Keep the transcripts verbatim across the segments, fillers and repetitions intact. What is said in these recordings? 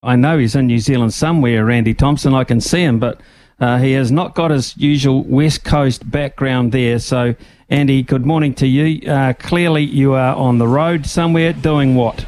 I know he's in New Zealand somewhere, Randy Thompson. I can see him, but uh, he has not got his usual West Coast background there. So, Andy, good morning to you. Uh, clearly, you are on the road somewhere doing what?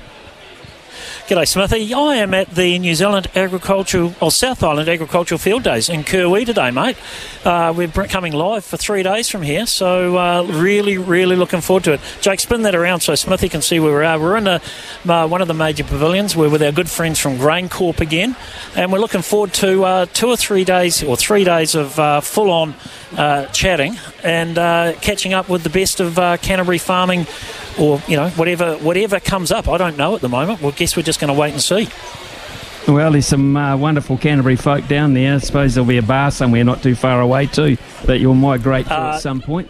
G'day, Smithy. I am at the New Zealand Agricultural, or South Island Agricultural Field Days in Kirwee today, mate. Uh, we're coming live for three days from here, so uh, really, really looking forward to it. Jake, spin that around so Smithy can see where we are. We're in a, uh, one of the major pavilions. We're with our good friends from GrainCorp again, and we're looking forward to uh, two or three days, or three days of uh, full-on uh, chatting and uh, catching up with the best of uh, Canterbury farming, or, you know, whatever whatever comes up. I don't know at the moment. Well, I guess we're just going to wait and see. Well, there's some uh, wonderful Canterbury folk down there. I suppose there'll be a bar somewhere not too far away too that you'll migrate to uh, at some point.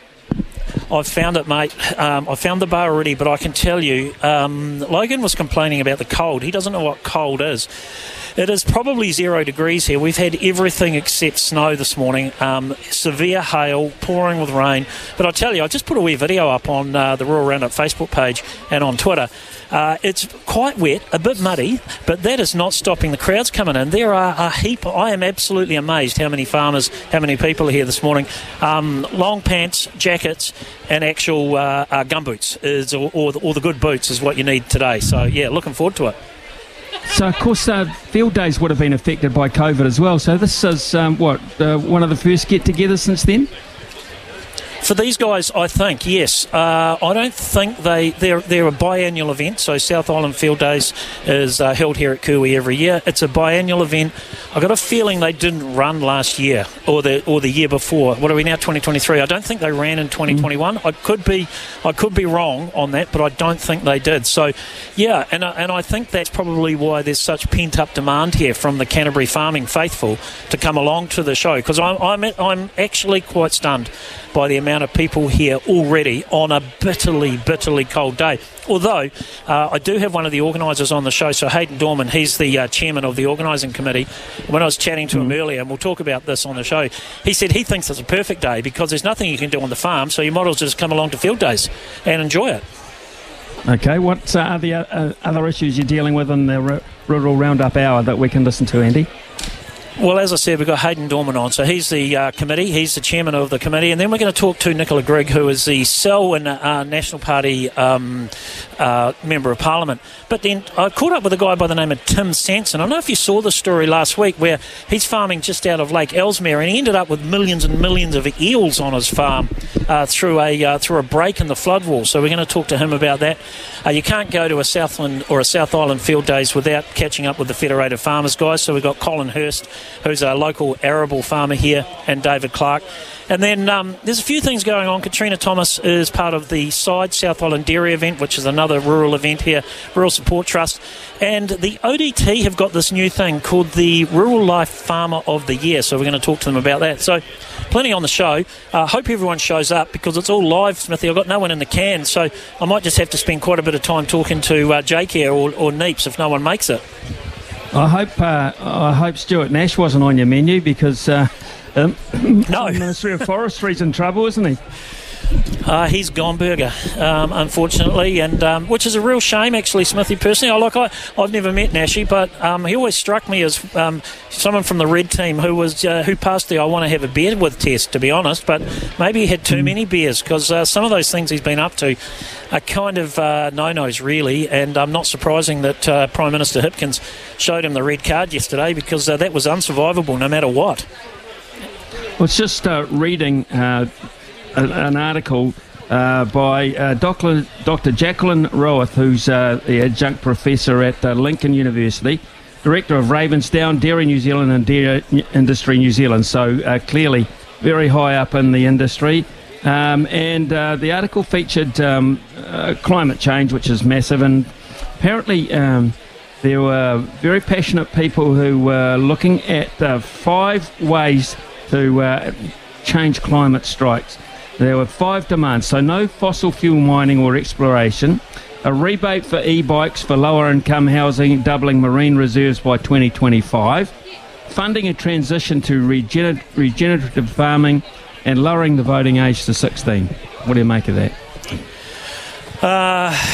I've found it, mate. Um, I found the bar already, but I can tell you, um, Logan was complaining about the cold. He doesn't know what cold is. It is probably zero degrees here. We've had everything except snow this morning. Um, severe hail, pouring with rain. But I tell you, I just put a wee video up on uh, the Rural Roundup Facebook page and on Twitter. Uh, it's quite wet, a bit muddy, but that is not stopping the crowds coming in. There are a heap. I am absolutely amazed how many farmers, how many people are here this morning. Um, long pants, jackets, and actual uh, uh, gumboots, is, or, or, the, or the good boots is what you need today. So, yeah, looking forward to it. So, of course, uh, field days would have been affected by COVID as well. So this is, um, what, uh, one of the first get-togethers since then? For these guys, I think, yes. Uh, I don't think they... They're, they're a biannual event, so South Island Field Days is uh, held here at Kirwee every year. It's a biannual event. I got a feeling they didn't run last year or the or the year before. What are we now, twenty twenty-three? I don't think they ran in twenty twenty-one. Mm. I could be I could be wrong on that, but I don't think they did. So, yeah, and, and I think that's probably why there's such pent-up demand here from the Canterbury farming faithful to come along to the show, because I'm, I'm, I'm actually quite stunned by the amount of people here already on a bitterly, bitterly cold day. Although, uh, I do have one of the organisers on the show, so Hayden Dorman, he's the uh, chairman of the organising committee. When I was chatting to mm. him earlier, and we'll talk about this on the show, he said he thinks it's a perfect day because there's nothing you can do on the farm, so you might as well just come along to field days and enjoy it. Okay, what uh, are the uh, other issues you're dealing with in the R- Rural Roundup Hour that we can listen to, Andy? Well, as I said, we've got Hayden Dorman on, so he's the uh, committee, he's the chairman of the committee, and then we're going to talk to Nicola Grigg, who is the Selwyn uh, National Party um, uh, Member of Parliament. But then I caught up with a guy by the name of Tim Sanson. I don't know if you saw the story last week where he's farming just out of Lake Ellesmere, and he ended up with millions and millions of eels on his farm uh, through a uh, through a break in the flood wall. So we're going to talk to him about that. Uh, you can't go to a Southland or a South Island Field Days without catching up with the Federated Farmers guys. So we've got Colin Hurst, who's a local arable farmer here, and David Clark. And then um, there's a few things going on. Katrina Thomas is part of the SIDE South Island Dairy event, which is another rural event here, Rural Support Trust. And the O D T have got this new thing called the Rural Life Farmer of the Year, so we're going to talk to them about that. So plenty on the show. I uh, hope everyone shows up because it's all live, Smithy. I've got no one in the can, so I might just have to spend quite a bit of time talking to uh, Jake here or, or Neeps if no one makes it. I hope uh, I hope Stuart Nash wasn't on your menu because uh, um, no. the Ministry of Forestry's in trouble, isn't he? Uh, he's gone burger, um, unfortunately, and um, which is a real shame, actually, Smithy. Personally, I like I I've never met Nashy, but um, he always struck me as um, someone from the red team who was uh, who passed the I want to have a beer with test, to be honest. But maybe he had too many beers because uh, some of those things he's been up to are kind of uh, no-nos, really. And I'm um, not surprising that uh, Prime Minister Hipkins showed him the red card yesterday because uh, that was unsurvivable, no matter what. Well, it's just uh, reading. Uh an article uh, by uh, Doctor Doctor Jacqueline Rowath, who's uh, the adjunct professor at uh, Lincoln University, director of Ravensdown, Dairy New Zealand and Dairy Industry New Zealand, so uh, clearly very high up in the industry. Um, and uh, the article featured um, uh, climate change, which is massive, and apparently um, there were very passionate people who were looking at uh, five ways to uh, change climate strikes. There were five demands, so no fossil fuel mining or exploration, a rebate for e-bikes for lower income housing, doubling marine reserves by twenty twenty-five, funding a transition to regener- regenerative farming, and lowering the voting age to sixteen. What do you make of that? Uh,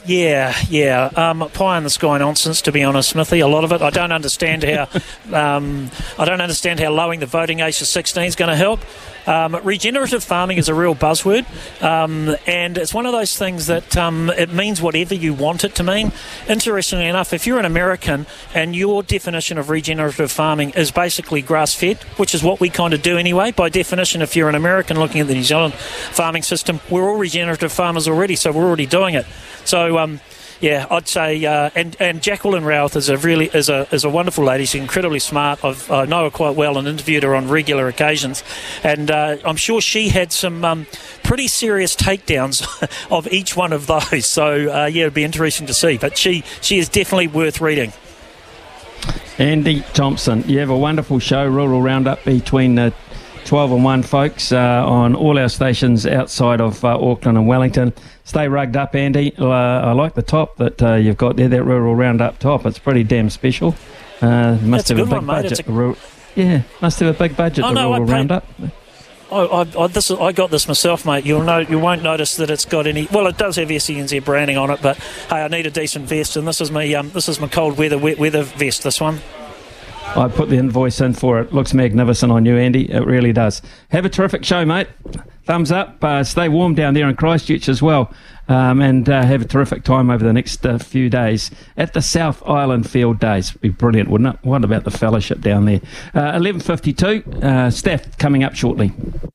Yeah, yeah. Um, pie in the sky nonsense, to be honest, Smithy. A lot of it. I don't understand how. Um, I don't understand how lowering the voting age to sixteen is going to help. Um, regenerative farming is a real buzzword, um, and it's one of those things that um, it means whatever you want it to mean. Interestingly enough, if you're an American and your definition of regenerative farming is basically grass-fed, which is what we kind of do anyway, by definition, if you're an American looking at the New Zealand farming system, we're all regenerative farmers already, so we're already doing it. So, um, yeah, I'd say, uh, and and Jacqueline Routh is a really is a is a wonderful lady. She's incredibly smart. I've, I know her quite well and interviewed her on regular occasions, and uh, I'm sure she had some um, pretty serious takedowns of each one of those. So uh, yeah, it'd be interesting to see. But she she is definitely worth reading. Andy Thompson, you have a wonderful show, Rural Roundup, between uh, twelve and one, folks, uh, on all our stations outside of uh, Auckland and Wellington. Stay rugged up, Andy. Uh, I like the top that uh, you've got there, that Rural Roundup top. It's pretty damn special. Uh, must That's have a a, good big one, mate. budget. It's a... Rural, yeah, must have a big budget, oh, the no, Rural paid... Roundup. I, I, I, this is, I got this myself, mate. You'll know, you won't notice that it's got any. Well, it does have S E N Z branding on it, but hey, I need a decent vest, and this is my um, this is my cold weather wet weather vest. This one. I put the invoice in for it. Looks magnificent on you, Andy. It really does. Have a terrific show, mate. Thumbs up. Uh, stay warm down there in Christchurch as well. Um, and uh, have a terrific time over the next uh, few days at the South Island Field Days. Be brilliant, wouldn't it? What about the fellowship down there? Uh, eleven fifty-two. Uh, staff coming up shortly.